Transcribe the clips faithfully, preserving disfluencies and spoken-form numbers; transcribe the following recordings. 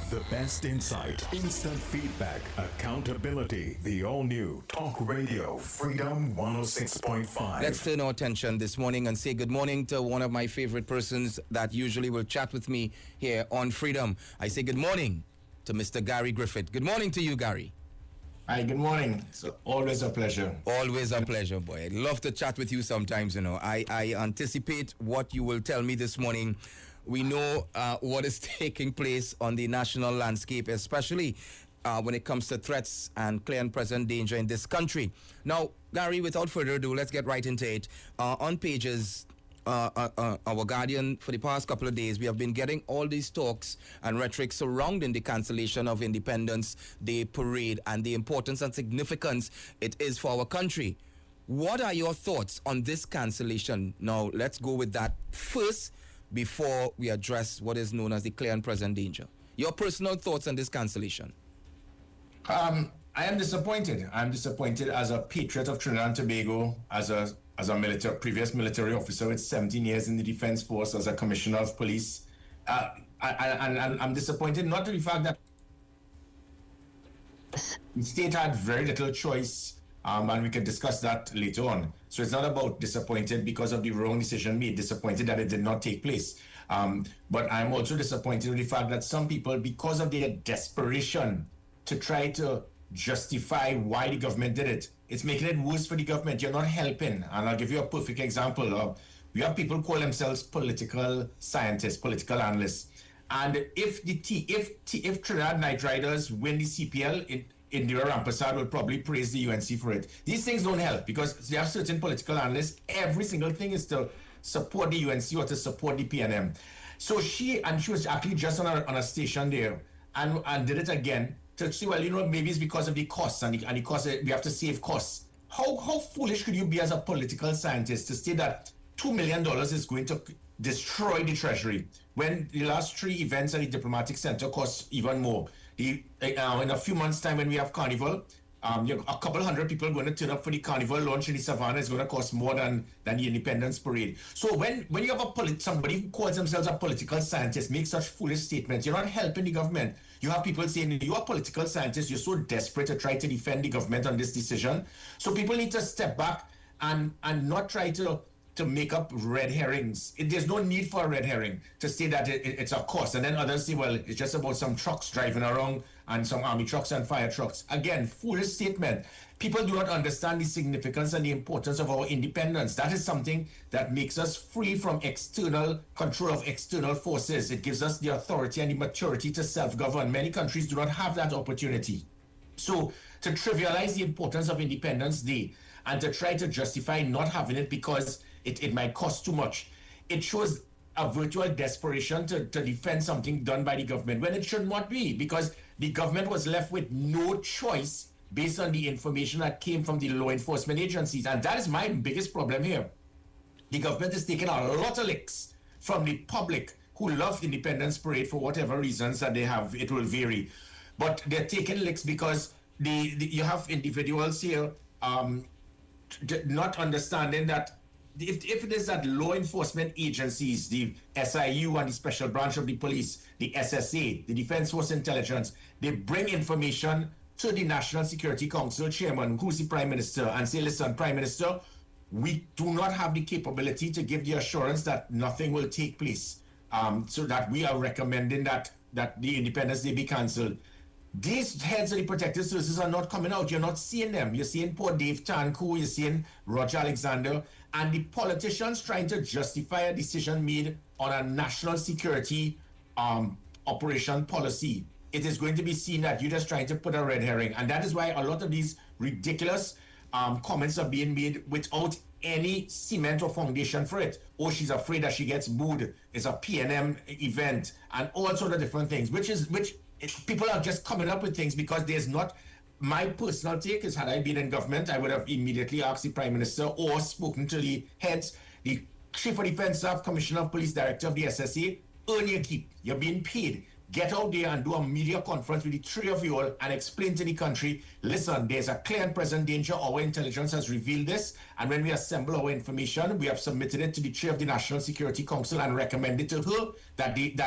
The best insight, instant feedback, accountability. The all-new Talk Radio Freedom one oh six point five. Let's turn our attention this morning and say good morning to one of my favorite persons that usually will chat with me here on Freedom. I say good morning to Mister Gary Griffith. Good morning to you, Gary. Hi, good morning. It's always a pleasure. Always a pleasure, boy. I'd love to chat with you sometimes, you know. I, I anticipate what you will tell me this morning. We know uh, what is taking place on the national landscape, especially uh, when it comes to threats and clear and present danger in this country. Now, Gary, without further ado, let's get right into it. Uh, on pages... Uh, uh, uh, our Guardian, for the past couple of days, we have been getting all these talks and rhetoric surrounding the cancellation of Independence Day parade and the importance and significance it is for our country. What are your thoughts on this cancellation? Now, let's go with that first before we address what is known as the clear and present danger. Your personal thoughts on this cancellation? Um, I am disappointed. I'm disappointed as a patriot of Trinidad and Tobago, as a as a military, previous military officer with seventeen years in the Defense Force, as a commissioner of police. Uh, and, and I'm disappointed not to the fact that the state had very little choice, um, and we can discuss that later on. So it's not about disappointed because of the wrong decision made, disappointed that it did not take place. Um, but I'm also disappointed with the fact that some people, because of their desperation to try to justify why the government did it, it's making it worse for the government. You're not helping. And I'll give you a perfect example. Of, we have people who call themselves political scientists, political analysts. And if the T, if T, if Trinidad Knight Riders win the C P L, in, Indira Rampersad will probably praise the U N C for it. These things don't help because they have certain political analysts. Every single thing is to support the U N C or to support the P N M. So she, and she was actually just on a, on a station there and, and did it again to say, well, you know, maybe it's because of the costs and the, and the costs, we have to save costs. How how foolish could you be as a political scientist to say that two million dollars is going to destroy the treasury when the last three events at the Diplomatic Center cost even more? The, uh, in a few months' time when we have Carnival, um, you know, a couple hundred people are going to turn up for the Carnival launch in the Savannah. Is going to cost more than, than the Independence Parade. So when, when you have a polit- somebody who calls themselves a political scientist make such foolish statements, you're not helping the government. You have people saying, you're a political scientist, you're so desperate to try to defend the government on this decision. So people need to step back and, and not try to, to make up red herrings. It, there's no need for a red herring to say that it, it, it's a cost. And then others say, well, it's just about some trucks driving around and some army trucks and fire trucks. Again, foolish statement. People do not understand the significance and the importance of our independence. That is something that makes us free from external control of external forces. It gives us the authority and the maturity to self-govern. Many countries do not have that opportunity. So to trivialize the importance of Independence Day and to try to justify not having it because it, it might cost too much, it shows a virtual desperation to, to defend something done by the government when it should not be, because the government was left with no choice based on the information that came from the law enforcement agencies. And that is my biggest problem here. The government is taking a lot of licks from the public who love Independence Parade for whatever reasons that they have. It will vary. But they're taking licks because the, the you have individuals here um, t- not understanding that if, if it is that law enforcement agencies, the S I U and the Special Branch of the Police, the S S A, the Defense Force Intelligence, they bring information to the National Security Council chairman, who's the Prime Minister, and say, listen, Prime Minister, we do not have the capability to give the assurance that nothing will take place. Um, so that we are recommending that, that the Independence Day be cancelled. These heads of the protective services are not coming out. You're not seeing them. You're seeing poor Dave Tanku, you're seeing Roger Alexander, and the politicians trying to justify a decision made on a national security um, operation policy. It is going to be seen that you're just trying to put a red herring. And that is why a lot of these ridiculous um, comments are being made without any cement or foundation for it. Oh, she's afraid that she gets booed. It's a P N M event and all sorts of different things, which is, which it, people are just coming up with things because there's not, my personal take is, had I been in government, I would have immediately asked the Prime Minister or spoken to the heads, the Chief of Defense Staff, Commissioner of Police, Director of the S S A, earn your keep. You're being paid. Get out there and do a media conference with the three of you all and explain to the country, listen, there's a clear and present danger. Our intelligence has revealed this. And when we assemble our information, we have submitted it to the chair of the National Security Council and recommended to her that the, that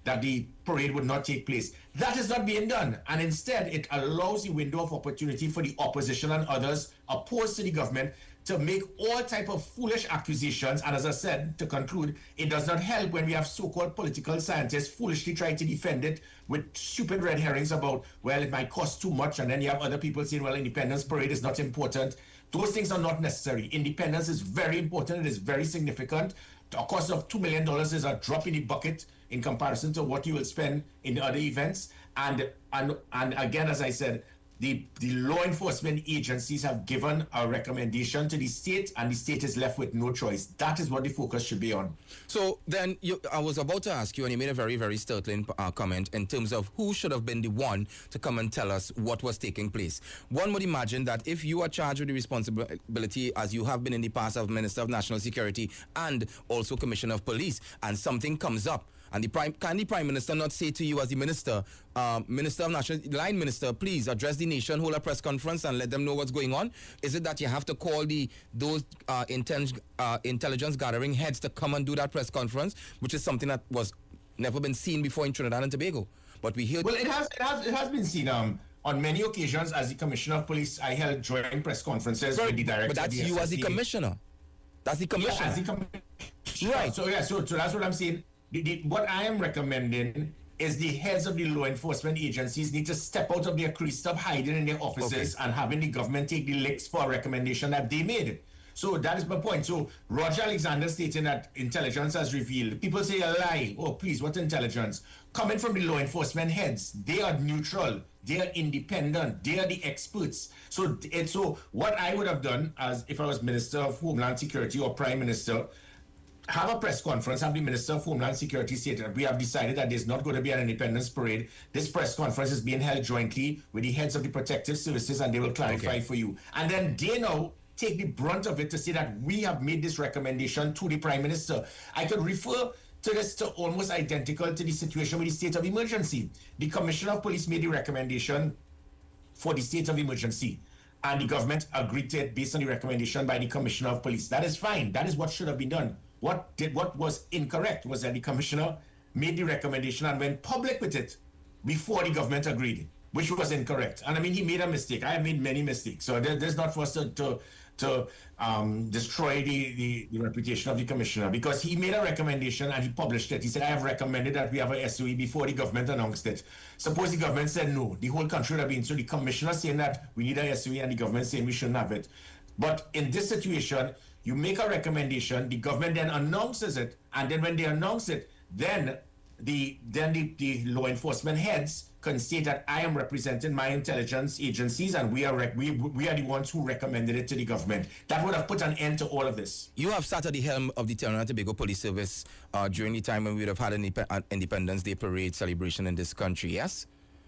that the parade would not take place. That is not being done. And instead, it allows the window of opportunity for the opposition and others opposed to the government to make all type of foolish accusations. And as I said, to conclude, it does not help when we have so-called political scientists foolishly trying to defend it with stupid red herrings about, well, it might cost too much. And then you have other people saying, well, Independence Parade is not important. Those things are not necessary. Independence is very important. It is very significant. A cost of two million dollars is a drop in the bucket in comparison to what you will spend in other events. And, and, and again, as I said, The, the law enforcement agencies have given a recommendation to the state, and the state is left with no choice. That is what the focus should be on. So then you, I was about to ask you, and you made a very, very startling uh, comment in terms of who should have been the one to come and tell us what was taking place. One would imagine that if you are charged with the responsibility, as you have been in the past, of Minister of National Security and also Commissioner of Police, and something comes up, and the prime, can the Prime Minister not say to you as the Minister, uh, Minister of National, Line Minister, please address the nation, hold a press conference and let them know what's going on? Is it that you have to call the those uh, intel, uh, intelligence gathering heads to come and do that press conference, which is something that was never been seen before in Trinidad and Tobago? But we hear... Well, it has, it has, it has been seen um, on many occasions. As the Commissioner of Police, I held joint press conferences Right, with the director but that's of the you S S C. as the Commissioner. That's the Commissioner. Yeah, as the Commissioner. Right. So, yeah, so, so that's what I'm saying. The, the, what I am recommending is the heads of the law enforcement agencies need to step out of their crease, stop hiding in their offices, okay, and having the government take the licks for a recommendation that they made. So that is my point. So Roger Alexander stating that intelligence has revealed. People say a lie. Oh, please, what intelligence? Coming from the law enforcement heads, they are neutral. They are independent. They are the experts. So, and so what I would have done, as if I was Minister of Homeland Security or Prime Minister, have a press conference, have the Minister of Homeland Security state that we have decided that there's not going to be an Independence Parade. This press conference is being held jointly with the heads of the protective services, and they will clarify okay. for you. And then they now take the brunt of it to say that we have made this recommendation to the Prime Minister. I could refer to this to almost identical to the situation with the state of emergency. The Commissioner of Police made the recommendation for the state of emergency, and the government agreed to it based on the recommendation by the Commissioner of Police. That is fine. That is what should have been done. What did what was incorrect was that the commissioner made the recommendation and went public with it before the government agreed, which was incorrect. And I mean, he made a mistake. I have made many mistakes. So there, there's not for us to to, to um, destroy the, the, the reputation of the commissioner, because he made a recommendation and he published it. He said, I have recommended that we have a S O E before the government announced it. Suppose the government said no, the whole country would have been. So the commissioner saying that we need a S O E and the government saying we shouldn't have it. But in this situation, you make a recommendation, the government then announces it, and then when they announce it, then the then the, the law enforcement heads can state that I am representing my intelligence agencies, and we are rec- we we are the ones who recommended it to the government. That would have put an end to all of this. You have sat at the helm of the Trinidad and Tobago Police Service uh, during the time when we would have had an Indep- Independence Day parade celebration in this country, yes?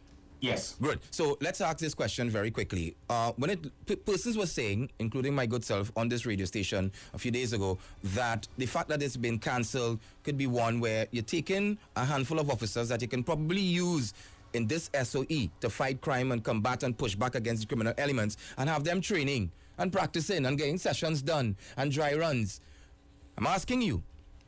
Yes. Good. So let's ask this question very quickly. Uh, when it p- persons were saying, including my good self on this radio station a few days ago, that the fact that it's been cancelled could be one where you're taking a handful of officers that you can probably use in this S O E to fight crime and combat and push back against the criminal elements, and have them training and practicing and getting sessions done and dry runs. I'm asking you,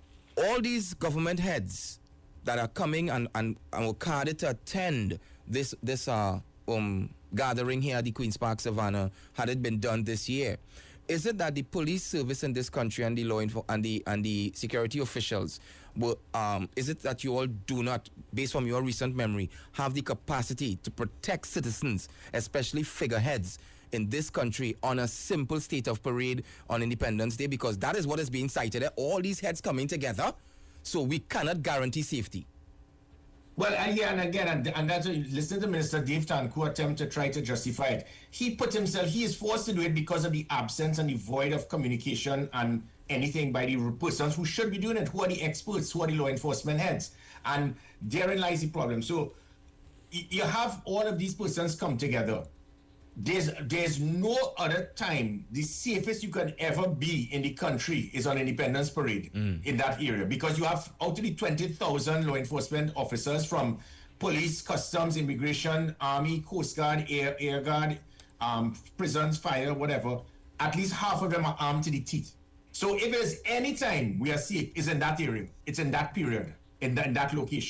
all these government heads that are coming and, and, and were carded to attend this this uh um gathering here at the Queen's Park Savannah, had it been done this year, is it that the police service in this country and the law info and the and the security officials will um is it that you all do not, based from your recent memory, have the capacity to protect citizens, especially figureheads in this country, on a simple state of parade on Independence Day? Because that is what is being cited, all these heads coming together, so we cannot guarantee safety. Well, and yeah, and again, and, and that's, listen to Minister Dave Tanku attempt to try to justify it. He put himself, he is forced to do it because of the absence and the void of communication and anything by the persons who should be doing it, who are the experts, who are the law enforcement heads. And therein lies the problem. So you have all of these persons come together. There's there's no other time the safest you can ever be in the country is on Independence Parade mm. in that area, because you have out of the twenty thousand law enforcement officers from police, customs, immigration, army, coast guard, air, air guard, um, prisons, fire, whatever, at least half of them are armed to the teeth. So if there's any time we are safe, it's in that area. It's in that period, in, the, in that location.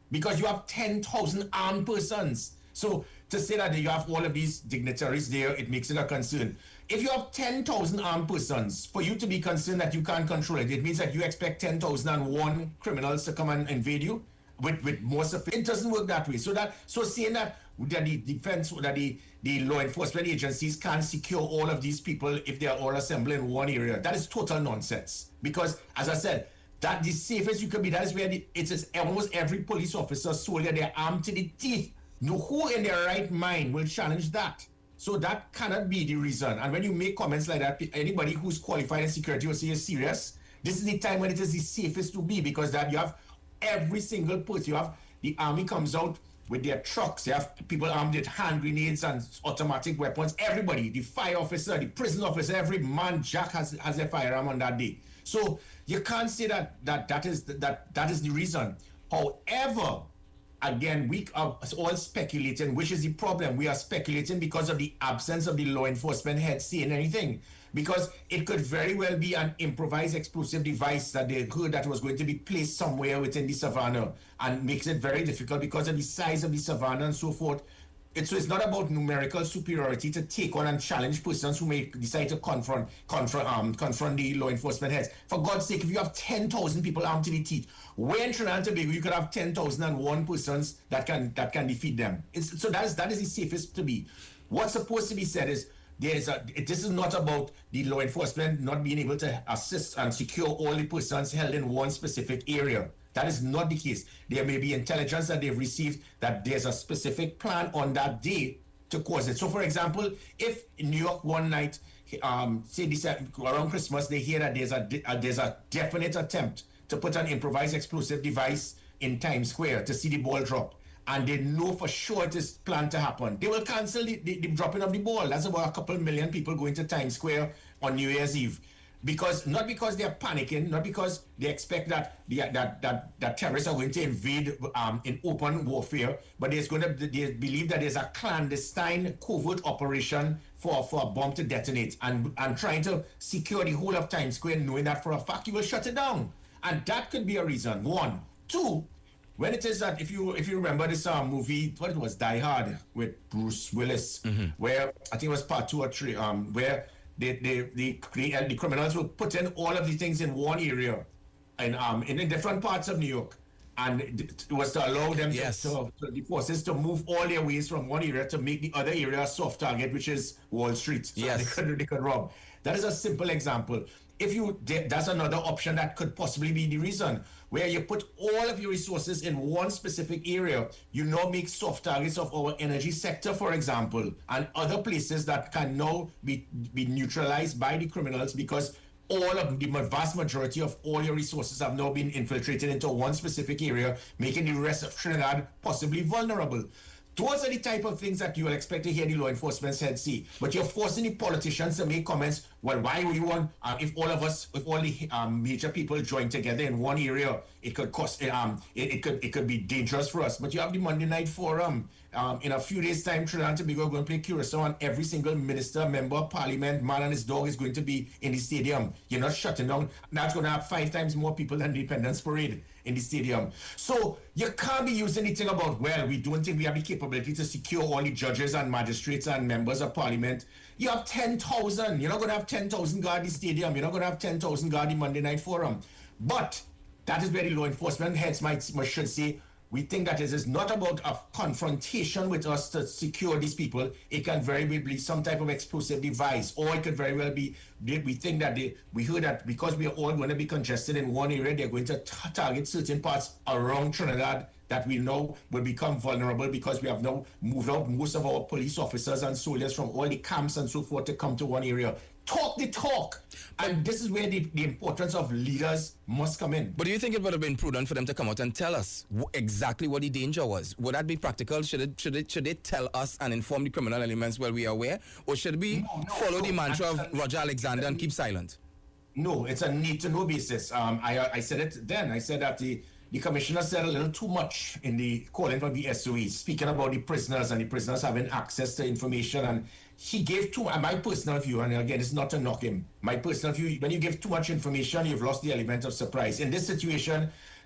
because you have ten thousand armed persons. So to say that you have all of these dignitaries there, it makes it a concern. If you have ten thousand armed persons, for you to be concerned that you can't control it, it means that you expect ten thousand one criminals to come and invade you with, with more support. It doesn't work that way. So that so saying that, that the defense, that the, the law enforcement agencies can't secure all of these people if they are all assembled in one area, that is total nonsense. Because, as I said, that the safest you can be, that is where the, it is almost every police officer, soldier, they're armed to the teeth. No, who in their right mind will challenge that? So that cannot be the reason. And when you make comments like that, anybody who's qualified in security will say you're serious. This is the time when it is the safest to be, because that you have every single person. You have the army comes out with their trucks. You have people armed with hand grenades and automatic weapons. Everybody, the fire officer, the prison officer, every man jack has, has a firearm on that day. So you can't say that that that is that that is the reason. However, again, we are all speculating, which is the problem. We are speculating because of the absence of the law enforcement head saying anything. Because it could very well be an improvised explosive device that they heard that was going to be placed somewhere within the savannah, and makes it very difficult because of the size of the savannah and so forth. It's, so it's not about numerical superiority to take on and challenge persons who may decide to confront confront, um, confront the law enforcement heads. For God's sake, if you have ten thousand people armed to the teeth, where in Trinidad and Tobago you could have ten thousand one persons that can that can defeat them. It's, so that is, that is the safest to be. What's supposed to be said is, There's a, this is not about the law enforcement not being able to assist and secure all the persons held in one specific area. That is not the case. There may be intelligence that they've received that there's a specific plan on that day to cause it. So, for example, if in New York one night, um, say December, around Christmas, they hear that there's a, a there's a definite attempt to put an improvised explosive device in Times Square to see the ball drop, and they know for sure it is planned to happen, they will cancel the, the, the dropping of the ball. That's about a couple million people going to Times Square on New Year's Eve. Because not because they're panicking, not because they expect that the, that, that that terrorists are going to invade um, in open warfare, but there's going to they believe that there's a clandestine covert operation for, for a bomb to detonate, and, and trying to secure the whole of Times Square, knowing that for a fact you will shut it down. And that could be a reason. One. Two, when it is that, if you if you remember this uh, movie, what it was, Die Hard, with Bruce Willis, mm-hmm. where I think it was part two or three, um, where they, they, the, the, the criminals will put in all of the things in one area, and um, in, in different parts of New York, and it was to allow them yes. to, to, to the forces to move all their ways from one area to make the other area a soft target, which is Wall Street. So yes. they could they could rob. That is a simple example. If you, that's another option that could possibly be the reason, where you put all of your resources in one specific area. You now make soft targets of our energy sector, for example, and other places that can now be, be neutralized by the criminals, because all of the vast majority of all your resources have now been infiltrated into one specific area, making the rest of Trinidad possibly vulnerable. Those are the type of things that you will expect to hear the law enforcement head say. But you're forcing the politicians to make comments, well, why would you want, uh, if all of us, if all the um, major people join together in one area, it could cost, um, it, it could it could be dangerous for us. But you have the Monday Night Forum. Um, in a few days' time, Trinidad and Tobago are going to play Curacao, and every single minister, member of parliament, man and his dog is going to be in the stadium. You're not shutting down. That's going to have five times more people than the Independence Parade in the stadium. So you can't be using anything about, well, we don't think we have the capability to secure all the judges and magistrates and members of parliament. You have ten thousand. You're not going to have ten thousand guard the stadium. You're not going to have ten thousand guard the Monday Night Forum. But that is where the law enforcement heads might should say, we think that it is not about a confrontation with us to secure these people. It can very well be some type of explosive device, or it could very well be, we think that they, we heard that because we are all going to be congested in one area, they're going to t- target certain parts around Trinidad that we know will become vulnerable, because we have now moved out most of our police officers and soldiers from all the camps and so forth to come to one area. Talk the talk. And this is where the, the importance of leaders must come in. But do you think it would have been prudent for them to come out and tell us w- exactly what the danger was? Would that be practical? Should it, should it, should they tell us and inform the criminal elements while we are aware? Or should we no, no, follow no, the mantra of Roger Alexander and keep silent? No, it's a need-to-know basis. Um, I, I said it then. I said that the, the commissioner said a little too much in the calling for the S O Es, speaking about the prisoners and the prisoners having access to information, and he gave too much. My personal view, and again, it's not to knock him, my personal view, when you give too much information, you've lost the element of surprise. In this situation,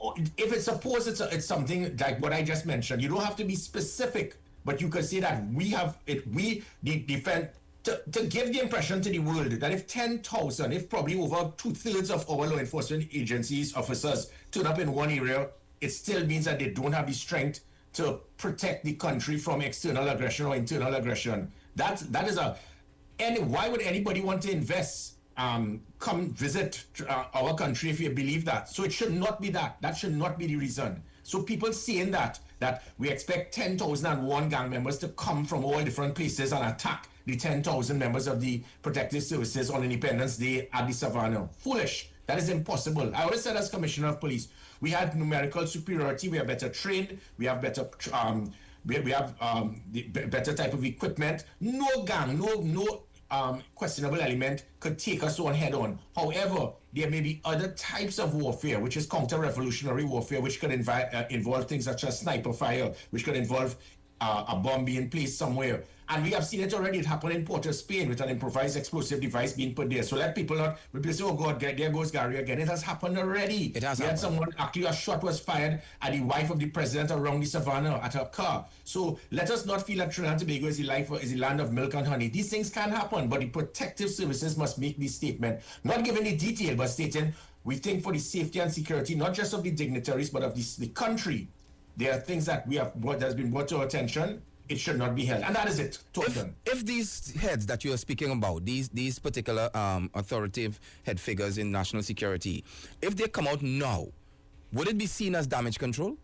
if it's suppose it's, a, it's something like what I just mentioned, you don't have to be specific, but you could say that we have it, we the defend, to, to give the impression to the world that if ten thousand, if probably over two-thirds of our law enforcement agencies, officers, turn up in one area, it still means that they don't have the strength to protect the country from external aggression or internal aggression. That, that is a... And why would anybody want to invest, um, come visit uh, our country if you believe that? So it should not be that. That should not be the reason. So people saying that, that we expect ten thousand one gang members to come from all different places and attack the ten thousand members of the protective services on Independence Day at the Savannah. Foolish. That is impossible. I always said as Commissioner of Police, we had numerical superiority, we are better trained, we have better... Um, We, we have um, the better type of equipment. No gang, no no um, questionable element could take us on head on. However, there may be other types of warfare, which is counter-revolutionary warfare, which could invi- uh, involve things such as sniper fire, which could involve uh, a bomb being placed somewhere. And we have seen it already. It happened in Port of Spain with an improvised explosive device being put there. So let people not replace, oh God, there goes Gary again. It has happened already. It has we happened. had someone, actually a shot was fired at the wife of the president around the Savannah at her car. So let us not feel that Trinidad and Tobago is the, life, is the land of milk and honey. These things can happen, but the protective services must make this statement. Not giving the detail, but stating, we think for the safety and security, not just of the dignitaries, but of the, the country, there are things that we have brought, that has been brought to our attention. It should not be held. And that is it. If, if these heads that you are speaking about, these these particular um, authoritative head figures in national security, if they come out now, would it be seen as damage control?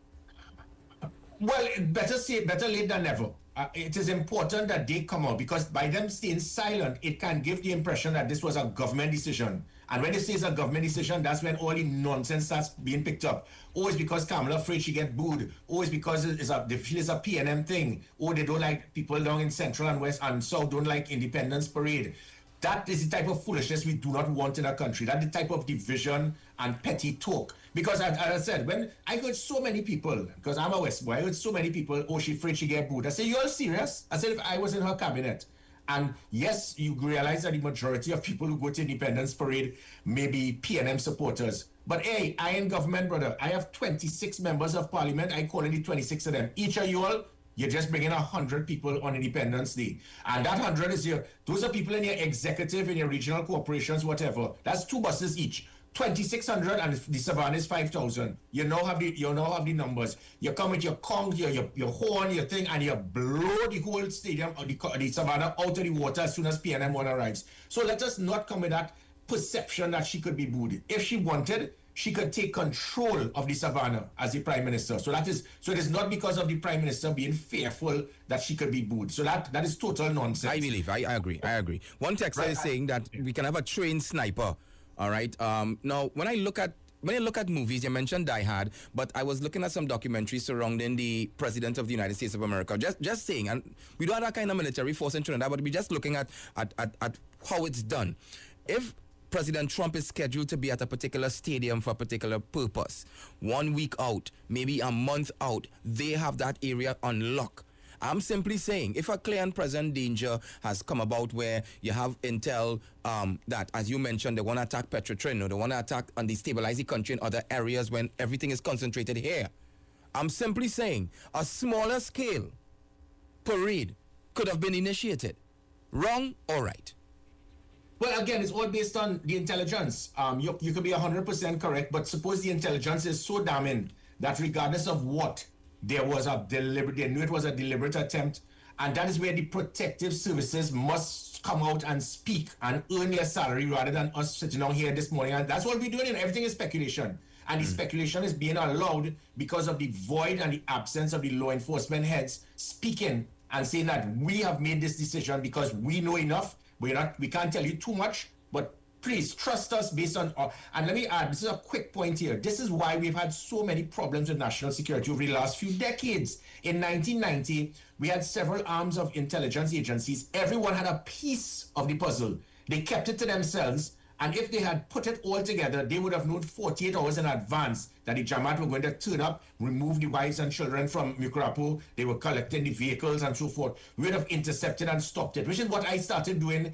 Well, better say better late than never. Uh, it is important that they come out, because by them staying silent, it can give the impression that this was a government decision. And when they say it's a government decision, that's when all the nonsense starts being picked up. Oh, it's because Kamala afraid she get booed. Oh, it's because it's a, they feel it's a P N M thing. Oh, they don't like people down in Central and West and South don't like Independence Parade. That is the type of foolishness we do not want in our country. That's the type of division and petty talk. Because as, as I said, when I heard so many people, because I'm a West boy, I heard so many people, oh, she afraid she get booed. I said, you're serious? I said, if I was in her cabinet, and yes, you realize that the majority of people who go to Independence Parade may be P N M supporters. But hey, I ain't government, brother. I have twenty-six members of parliament. I call it the twenty-six of them. Each of you all, you're just bringing one hundred people on Independence Day. And that one hundred is your, those are people in your executive, in your regional corporations, whatever. That's two buses each. twenty-six hundred and the Savannah is five thousand. You now have the you now have the numbers. You come with your conch, your, your your horn, your thing, and you blow the whole stadium or the, the Savannah out of the water as soon as P N M one arrives. So let us not come with that perception that she could be booed. If she wanted, she could take control of the Savannah as the Prime Minister. So that is so it is not because of the Prime Minister being fearful that she could be booed. So that that is total nonsense. I believe. I, I agree. I agree. One texter right, is saying that we can have a trained sniper. All right. Um, now, when I look at when I look at movies, you mentioned Die Hard, but I was looking at some documentaries surrounding the President of the United States of America. Just just saying, and we don't have that kind of military force in Trinidad, but we're just looking at at, at, at how it's done. If President Trump is scheduled to be at a particular stadium for a particular purpose, one week out, maybe a month out, they have that area on lock. I'm simply saying, if a clear and present danger has come about where you have intel um, that, as you mentioned, they want to attack Petrotrin, or they want to attack and destabilize the country in other areas when everything is concentrated here, I'm simply saying a smaller scale parade could have been initiated. Wrong or right? Well, again, it's all based on the intelligence. Um, you, you could be one hundred percent correct, but suppose the intelligence is so damning that regardless of what, there was a deliberate, they knew it was a deliberate attempt, and that is where the protective services must come out and speak and earn their salary rather than us sitting down here this morning. And that's what we're doing, and everything is speculation. And the mm. speculation is being allowed because of the void and the absence of the law enforcement heads speaking and saying that we have made this decision because we know enough. We're not, we can't tell you too much, but please trust us based on, uh, and let me add, this is a quick point here. This is why we've had so many problems with national security over the last few decades. In nineteen ninety, we had several arms of intelligence agencies. Everyone had a piece of the puzzle. They kept it to themselves, and if they had put it all together, they would have known forty-eight hours in advance that the Jamaat were going to turn up, remove the wives and children from Mukrapo. They were collecting the vehicles and so forth. We would have intercepted and stopped it, which is what I started doing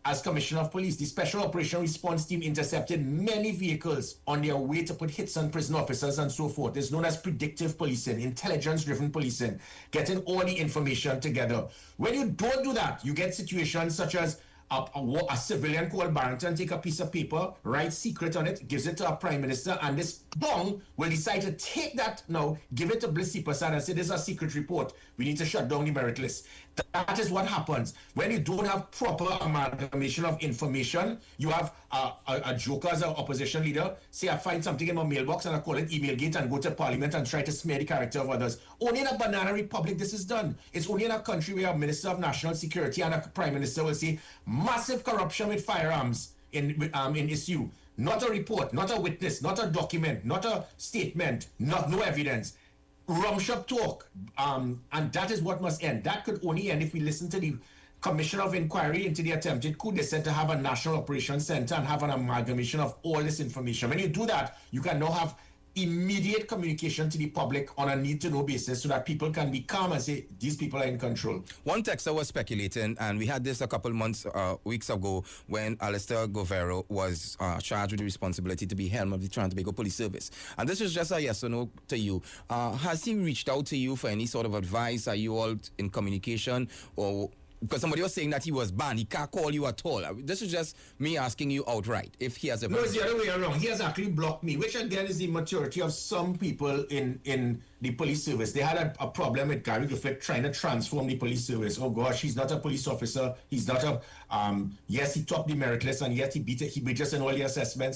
as Commissioner of Police, the Special Operation Response Team intercepted many vehicles on their way to put hits on prison officers and so forth. It's known as predictive policing, intelligence-driven policing, getting all the information together. When you don't do that, you get situations such as A, a, a civilian called Barrington take a piece of paper, write secret on it, gives it to our prime minister, and this bong will decide to take that now, give it to Bliss Persad and say, this is a secret report. We need to shut down the merit list. That is what happens. When you don't have proper amalgamation of information, you have a, a, a joker as an opposition leader, say, I find something in my mailbox and I call it email gate and go to parliament and try to smear the character of others. Only in a banana republic this is done. It's only in a country where a minister of national security and a prime minister will say, massive corruption with firearms in, um, in issue. Not a report, not a witness, not a document, not a statement, not no evidence. Rumshop talk, um, and that is what must end. That could only end if we listen to the Commission of Inquiry into the attempted coup. They said to have a national operations center and have an amalgamation of all this information. When you do that, you can now have immediate communication to the public on a need-to-know basis so that people can be calm and say, these people are in control. One texter was speculating, and we had this a couple months, uh, weeks ago, when Alistair Govero was uh, charged with the responsibility to be helm of the Trinidad and Tobago Police Service. And this is just a yes or no to you. Uh, has he reached out to you for any sort of advice? Are you all in communication? Or because somebody was saying that he was banned, he can't call you at all. This is just me asking you outright if he has a... No, it's the other way around. He has actually blocked me, which again is the maturity of some people in, in the police service. They had a, a problem with Gary Griffith trying to transform the police service. Oh gosh, he's not a police officer. He's not a... Um, yes, he topped the merit list, and yet he beat it. He beat us in all the assessments.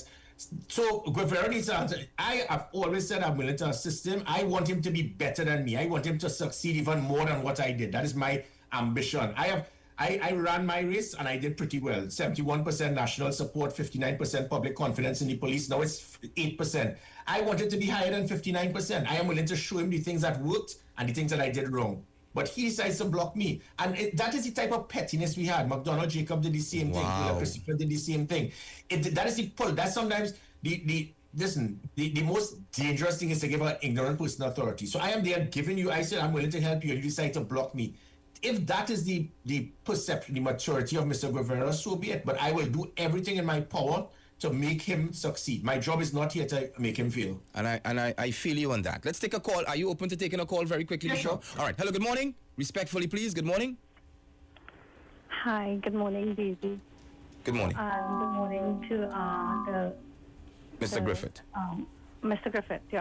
So Govero needs to answer. I have always said I'm willing to assist him. I want him to be better than me. I want him to succeed even more than what I did. That is my ambition. I have I, I ran my race and I did pretty well. seventy-one percent national support, fifty-nine percent public confidence in the police. Now it's eight percent. I wanted to be higher than fifty-nine percent. I am willing to show him the things that worked and the things that I did wrong. But he decides to block me. And it, that is the type of pettiness we had. McDonald Jacob did the same wow. thing. Willa Christopher did the same thing. It, that is the pull. That's sometimes the... the Listen, the, the most dangerous thing is to give an ignorant person authority. So I am there giving you, I said I'm willing to help you, and you decide to block me. If that is the, the perception, the maturity of Mister Govero, so be it. But I will do everything in my power to make him succeed. My job is not here to make him fail. And I and I, I feel you on that. Let's take a call. Are you open to taking a call very quickly, Yes, Michelle? sure. All right. Hello, good morning. Respectfully, please. Good morning. Hi, good morning, Daisy. Good morning. And good morning to uh, the... Mister the, Griffith. Um, Mister Griffith, yeah.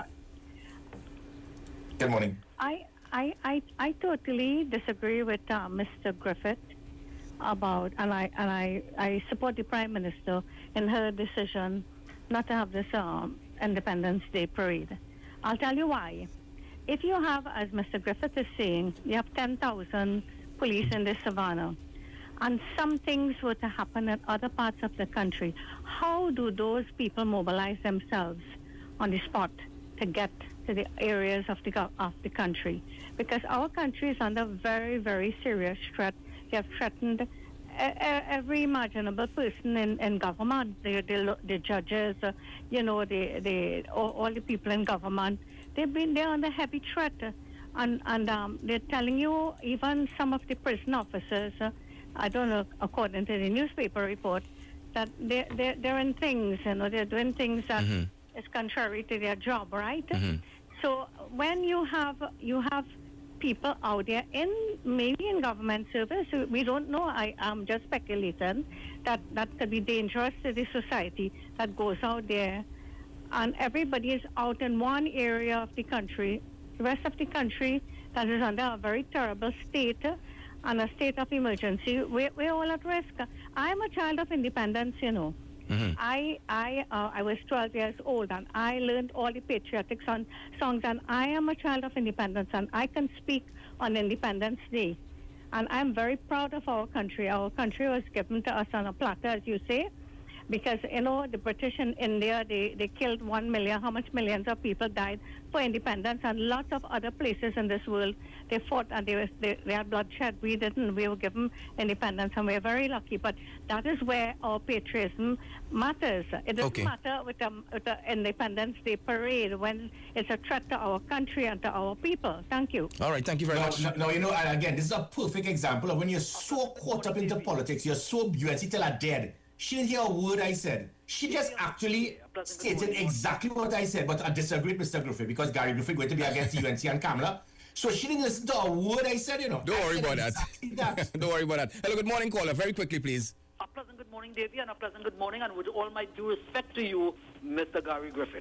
Good morning. I, I, I, I totally disagree with uh, Mister Griffith about, and I and I, I support the Prime Minister in her decision not to have this um, Independence Day parade. I'll tell you why. If you have, as Mister Griffith is saying, you have ten thousand police in the savannah, and some things were to happen in other parts of the country, how do those people mobilize themselves on the spot to get to the areas of the of the country? Because our country is under very, very serious threat. They have threatened uh, every imaginable person in, in government, the, the, the judges, uh, you know, the, the, all, all the people in government. They've been, they're under heavy threat. Uh, and and um, they're telling you, even some of the prison officers, uh, I don't know, according to the newspaper report, that they're, they're, they're in things, you know, they're doing things that mm-hmm. is contrary to their job, right? Mm-hmm. So when you have you have people out there in maybe in government service, we don't know. I am just speculating that that could be dangerous to the society that goes out there, and everybody is out in one area of the country. The rest of the country that is under a very terrible state and a state of emergency. We're, we're all at risk. I'm a child of independence, you know. Mm-hmm. I I uh, I was twelve years old and I learned all the patriotic son, songs, and I am a child of independence, and I can speak on Independence Day, and I'm very proud of our country. Our country was given to us on a platter, as you say, because, you know, the British in India, they, they killed one million. How much millions of people died for independence? And lots of other places in this world, they fought and they, was, they, they had bloodshed. We didn't. We were given independence, and we're very lucky. But that is where our patriotism matters. It doesn't Okay. matter with the, with the Independence Day parade when it's a threat to our country and to our people. Thank you. All right, thank you very No, much. no, no, you know, and again, this is a perfect example of when you're so caught up into politics, you're so, U N C till her dead. She didn't hear a word I said. She just actually stated exactly what I said, but I disagree with Mister Griffith because Gary Griffith going to be against U N C and Kamala. So she didn't listen to a word I said, you know. Don't I worry said about exactly that. that. Don't worry about that. Hello, good morning, caller. Very quickly, please. A pleasant good morning, Davy, and a pleasant good morning, and with all my due respect to you, Mister Gary Griffith.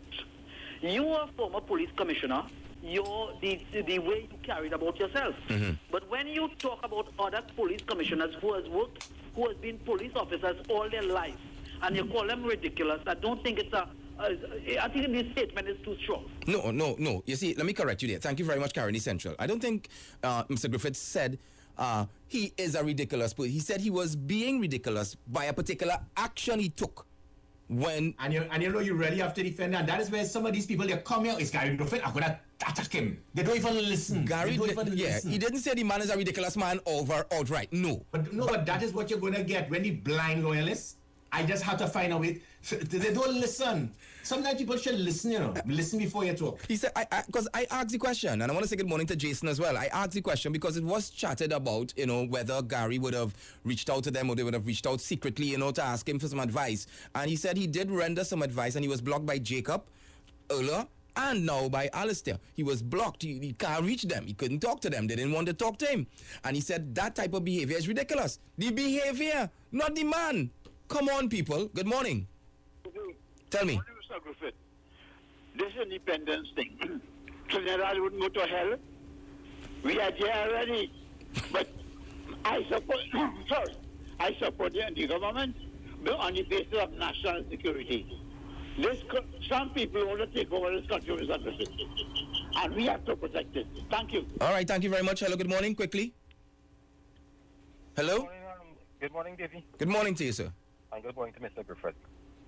You are a former police commissioner. You're the, the way you carried about yourself. Mm-hmm. But when you talk about other police commissioners who has worked, who has been police officers all their life, and you call them ridiculous, I don't think it's a, a I think this statement is too strong. No, no, no. You see, let me correct you there. Thank you very much, Karen Central. I don't think uh, Mister Griffith said uh, he is a ridiculous person. He said he was being ridiculous by a particular action he took when... And you, and you know, you really have to defend, and that is where some of these people, they come here, it's Gary Griffith, I'm going to attack him. They don't even listen. Gary, they don't did- even yeah, listen. he didn't say the man is a ridiculous man over outright. No. But no, but that is what you're going to get when the blind loyalists. I just have to find a way. They don't listen. Sometimes people should listen, you know. Listen before you talk. He said, I because I, I asked the question, and I want to say good morning to Jason as well. I asked the question because it was chatted about, you know, whether Gary would have reached out to them or they would have reached out secretly, you know, to ask him for some advice. And he said he did render some advice, and he was blocked by Jacob earlier and now by Alistair. He was blocked. He, he can't reach them. He couldn't talk to them. They didn't want to talk to him. And he said that type of behavior is ridiculous. The behavior, not the man. Come on, people. Good morning. Tell me. Morning, Mister Griffith. This independence thing. Trinidad wouldn't go to hell. We are there already. But I support, sorry, I support the, the government but on the basis of national security. This, co- some people want to take over this country, Mister Griffith. And we have to protect it. Thank you. All right. Thank you very much. Hello. Good morning. Quickly. Hello. Good morning, um, good morning, Davy. Good morning to you, sir. And good morning to Mister Griffith.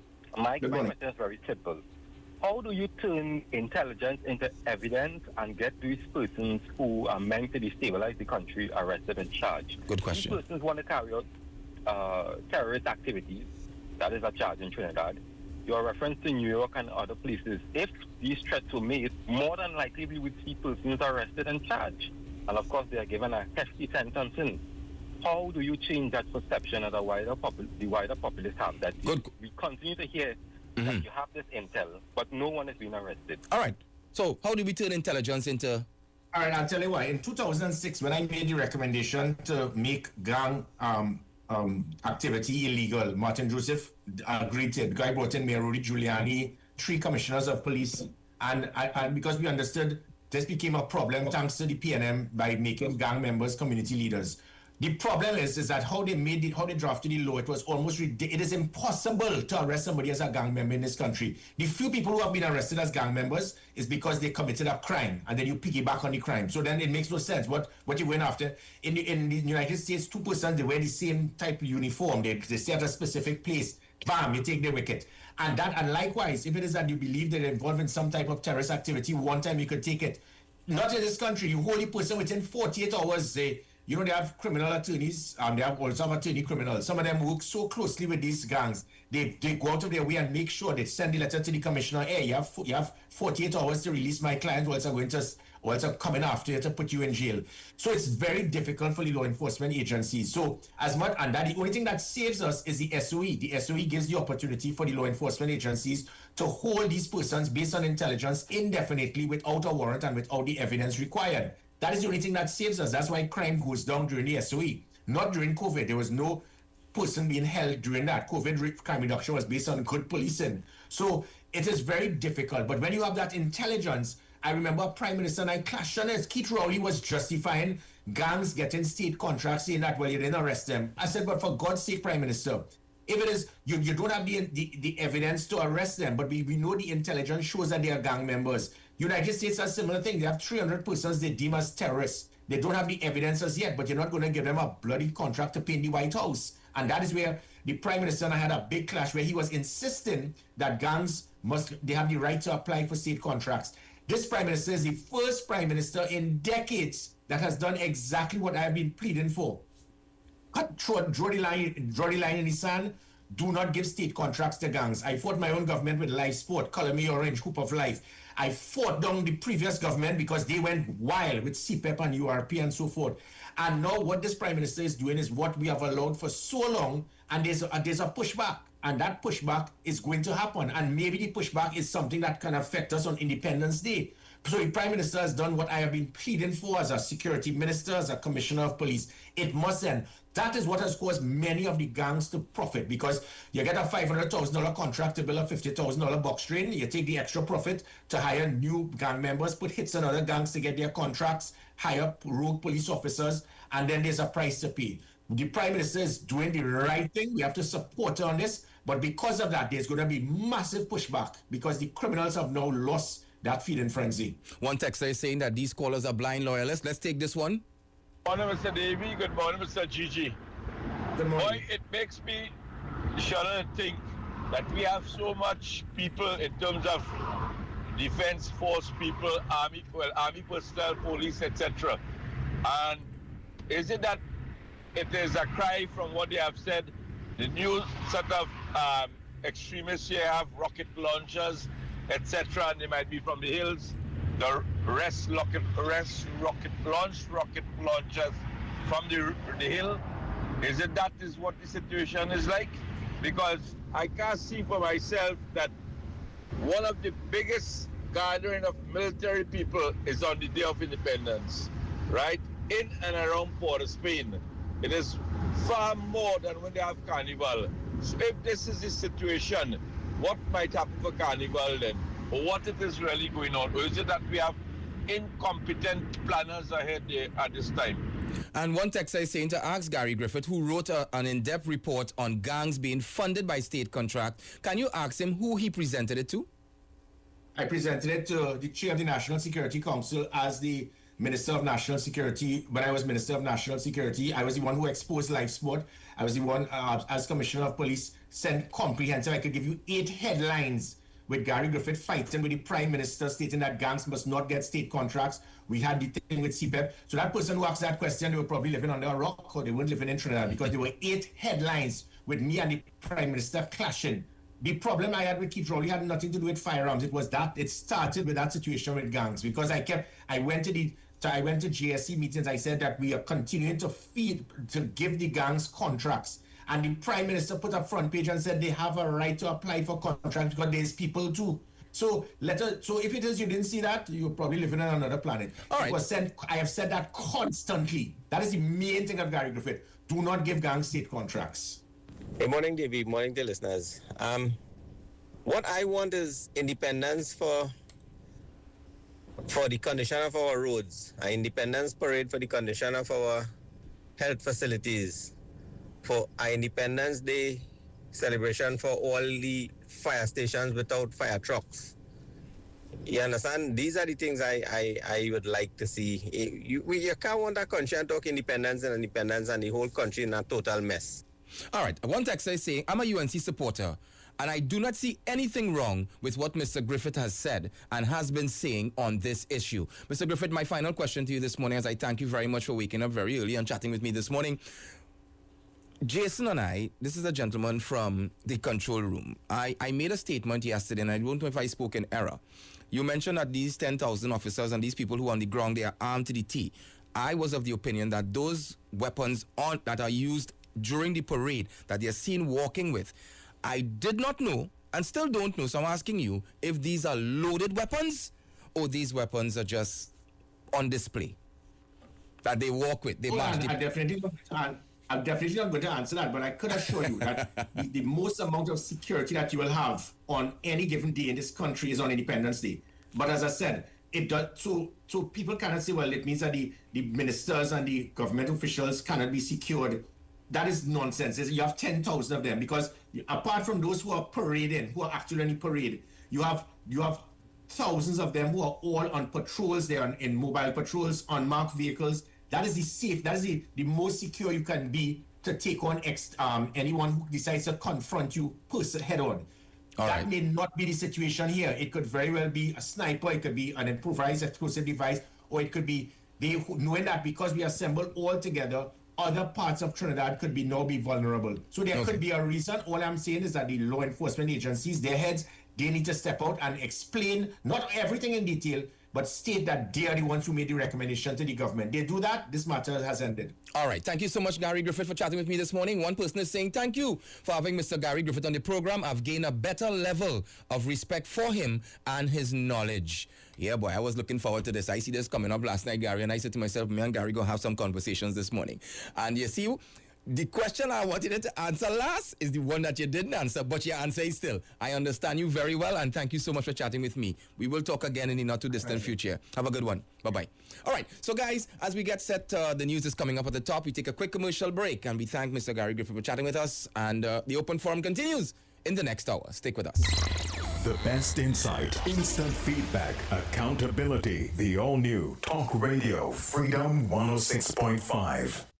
My Good morning. question is very simple. How do you turn intelligence into evidence and get these persons who are meant to destabilize the country arrested and charged? Good question. These persons want to carry out uh, terrorist activities. That is a charge in Trinidad. Your reference to New York and other places. If these threats were made, more than likely we would see persons arrested and charged. And of course, they are given a hefty sentencing. How do you change that perception that the wider, popul- the wider populace have? That Good. we continue to hear Mhm. that you have this intel, but no one is being arrested. All right. So, how do we turn intelligence into... All right, I'll tell you why. In two thousand six, when I made the recommendation to make gang um, um, activity illegal, Martin Joseph agreed to it. Because I brought in Mayor Rudy Giuliani, three commissioners of police, and, I, and because we understood this became a problem thanks to the P N M by making gang members community leaders. The problem is, is that how they made it, how they drafted the law, it was almost ridiculous. It is impossible to arrest somebody as a gang member in this country. The few people who have been arrested as gang members is because they committed a crime, and then you piggyback on the crime. So then it makes no sense. What what you went after in the, in the United States, two percent they wear the same type of uniform. They they stay at a specific place. Bam, you take the wicket. And that, and likewise, if it is that you believe they're involved in some type of terrorist activity, one time you could take it. Not in this country. You hold the person within forty-eight hours. They You know, they have criminal attorneys, and they have also have attorney criminals. Some of them work so closely with these gangs. They they go out of their way and make sure they send the letter to the commissioner. Hey, you have you have forty-eight hours to release my client, or else I'm going to, or else I'm coming after you to put you in jail. So it's very difficult for the law enforcement agencies. So as much, and that the only thing that saves us is the S O E. The S O E gives the opportunity for the law enforcement agencies to hold these persons based on intelligence indefinitely without a warrant and without the evidence required. That is the only thing that saves us. That's why crime goes down during the S O E. Not during COVID. There was no person being held during that. COVID re- crime reduction was based on good policing. So it is very difficult. But when you have that intelligence, I remember Prime Minister and I clashed on it. Keith Rowley was justifying gangs getting state contracts, saying that, well, you didn't arrest them. I said, but for God's sake, Prime Minister, if it is, you, you don't have the, the, the evidence to arrest them, but we, we know the intelligence shows that they are gang members. United States has similar thing. They have three hundred persons they deem as terrorists. They don't have the evidence as yet, but you're not going to give them a bloody contract to paint the White House. And that is where the Prime Minister and I had a big clash where he was insisting that gangs must, they have the right to apply for state contracts. This Prime Minister is the first Prime Minister in decades that has done exactly what I have been pleading for. Cut, draw, draw, the line, draw the line in the sand. Do not give state contracts to gangs. I fought my own government with Life Sport, Color Me Orange, Hoop of Life. I fought down the previous government because they went wild with C P E P and U R P and so forth. And now what this Prime Minister is doing is what we have allowed for so long, and there's a, there's a pushback. And that pushback is going to happen. And maybe the pushback is something that can affect us on Independence Day. So the Prime Minister has done what I have been pleading for as a security minister, as a commissioner of police. It must end. That is what has caused many of the gangs to profit, because you get a five hundred thousand dollars contract to build a fifty thousand dollars box train, you take the extra profit to hire new gang members, put hits on other gangs to get their contracts, hire rogue police officers, and then there's a price to pay. The Prime Minister is doing the right thing. We have to support her on this. But because of that, there's going to be massive pushback because the criminals have now lost that feeding frenzy. One texter is saying that these callers are blind loyalists. Let's take this one. Good morning, Mister Davey. Good morning, Mister Gigi. Good morning. Boy, it makes me shudder to think that we have so much people in terms of defense force people, army, well, army personnel, police, et cetera. And is it that it is a cry from what they have said? The new sort of um, extremists here have rocket launchers, et cetera, and they might be from the hills. The rest rocket, rest rocket launch rocket launchers from the, the hill. Is it that is what the situation is like? Because I can't see for myself that one of the biggest gathering of military people is on the Day of Independence, right? In and around Port of Spain. It is far more than when they have Carnival. So if this is the situation, what might happen for Carnival then? Or what it is really going on? Or is it that we have incompetent planners ahead there at this time? And one texter is saying to ask Gary Griffith, who wrote a, an in-depth report on gangs being funded by state contract, can you ask him who he presented it to? I presented it to the chair of the National Security Council as the Minister of National Security. When I was Minister of National Security, I was the one who exposed Life Sport. I was the one, uh, as Commissioner of Police, sent comprehensive. I could give you eight headlines with Gary Griffith fighting with the Prime Minister, stating that gangs must not get state contracts. We had the thing with C P E P. So that person who asked that question, they were probably living under a rock, or they weren't living in Trinidad, because there were eight headlines with me and the Prime Minister clashing. The problem I had with Keith Rowley had nothing to do with firearms. It was that it started with that situation with gangs, because I kept, I went to the, so I went to J S C meetings. I said that we are continuing to feed, to give the gangs contracts. And the Prime Minister put up front page and said they have a right to apply for contracts because there's people too. So let us, so if it is you didn't see that, you're probably living on another planet. All right. It was said, I have said that constantly. That is the main thing of Gary Griffith. Do not give gangs state contracts. Good morning, David. Morning to listeners. Um, what I want is independence for for the condition of our roads, an independence parade for the condition of our health facilities, for our Independence Day celebration for all the fire stations without fire trucks. You understand? These are the things I, I, I would like to see. You, we, you can't want a country and talk independence and independence and the whole country in a total mess. All right. One texter is saying, I'm a U N C supporter, and I do not see anything wrong with what Mister Griffith has said and has been saying on this issue. Mister Griffith, my final question to you this morning, as I thank you very much for waking up very early and chatting with me this morning. Jason and I, this is a gentleman from the control room. I, I made a statement yesterday, and I don't know if I spoke in error. You mentioned that these ten thousand officers and these people who are on the ground, they are armed to the teeth. I was of the opinion that those weapons on, that are used during the parade, that they are seen walking with, I did not know, and still don't know, so I'm asking you, if these are loaded weapons, or these weapons are just on display, that they walk with. They oh, march. I, I definitely don't. I'm definitely not going to answer that, but I could assure you that the, the most amount of security that you will have on any given day in this country is on Independence Day. But as I said, it does, so so people cannot say, well, it means that the, the ministers and the government officials cannot be secured. That is nonsense. You have ten thousand of them, because apart from those who are parading, who are actually on the parade, you have you have thousands of them who are all on patrols. They are in mobile patrols, unmarked vehicles. That is the safe, that is the, the most secure you can be to take on ex, um, anyone who decides to confront you person head on. All that right. may not be the situation here. It could very well be a sniper, it could be an improvised explosive device, or it could be they who- knowing that because we assemble all together, other parts of Trinidad could be now be vulnerable. So there Okay. could be a reason. All I'm saying is that the law enforcement agencies, their heads, they need to step out and explain, not everything in detail, but state that they are the ones who made the recommendation to the government. They do that, this matter has ended. All right. Thank you so much, Gary Griffith, for chatting with me this morning. One person is saying thank you for having Mister Gary Griffith on the program. I've gained a better level of respect for him and his knowledge. Yeah, boy, I was looking forward to this. I see this coming up last night, Gary, and I said to myself, me and Gary go have some conversations this morning. And you see, the question I wanted you to answer last is the one that you didn't answer, but your answer is still. I understand you very well, and thank you so much for chatting with me. We will talk again in the not-too-distant future. Have a good one. Bye-bye. All right, so guys, as we get set, uh, the news is coming up at the top. We take a quick commercial break, and we thank Mister Gary Griffith for chatting with us, and uh, the open forum continues in the next hour. Stick with us. The best insight, instant feedback, accountability. The all-new Talk Radio Freedom one oh six point five.